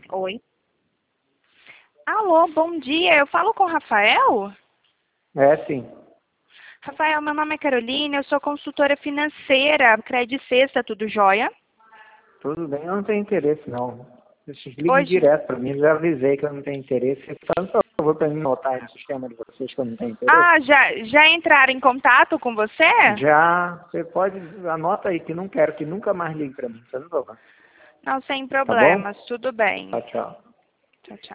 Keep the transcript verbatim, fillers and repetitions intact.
Oi. Alô, bom dia. Eu falo com o Rafael? É, sim. Rafael, meu nome é Carolina, eu sou consultora financeira, Credit Sexta, tudo jóia? Tudo bem, eu não tenho interesse, não. Vocês liguem Hoje, direto para mim, eu já avisei que eu não tenho interesse. Faz um favor para mim notar no sistema de vocês que eu não tenho interesse. ah, já, já entraram em contato com você? Já, você pode, anota aí que não quero que nunca mais ligue para mim, faz um favor. Não, sem Tá bom? problemas, tudo bem. Tchau, tchau. Tchau, tchau.